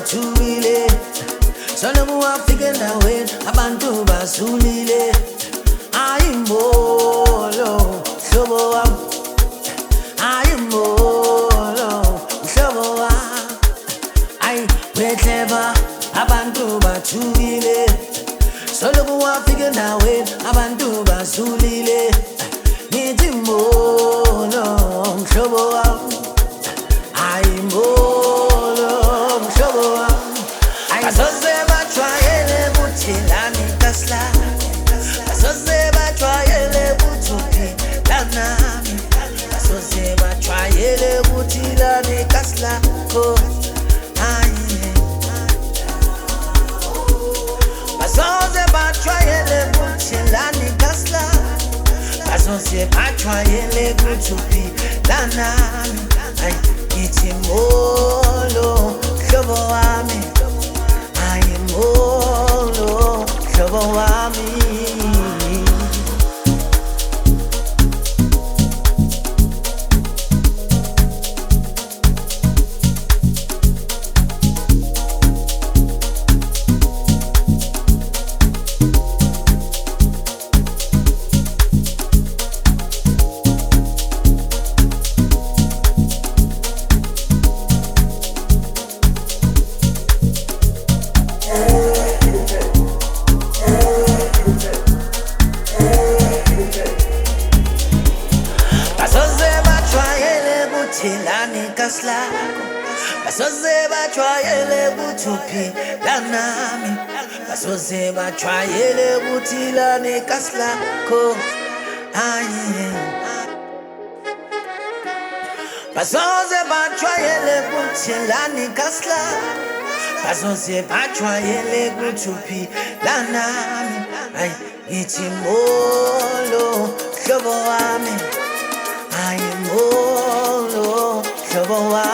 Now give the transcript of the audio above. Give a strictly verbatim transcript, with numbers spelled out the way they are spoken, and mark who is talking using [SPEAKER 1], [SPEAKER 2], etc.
[SPEAKER 1] bathulile solo muwafike endaweni abantu basulile ayimbolo hlobo wami ayimbolo hlobo wami ayi wehleba abantu bathukile solo muwafike endaweni abantu basulile nithi mbolo hlobo wami ayimbolo hlobo wami asoze bajwayele buthilani kasla asoze bajwayele buthupi lanami asoze bajwayele buthilani kasla ko ayi asoze bajwayele buthilani kasla asoze bajwayele buthupi lanami ayi ngithi mbolo hlobo wami ayimbolo hlobo wami basoze bajwayele buthupi lanami basoze bajwayele buthilani kaslakho ayi basoze bajwayele buthilani kasla basoze bajwayele buthupi lanami ayi ngithi mbolo hlobo wami ayi mbolo hlobo wami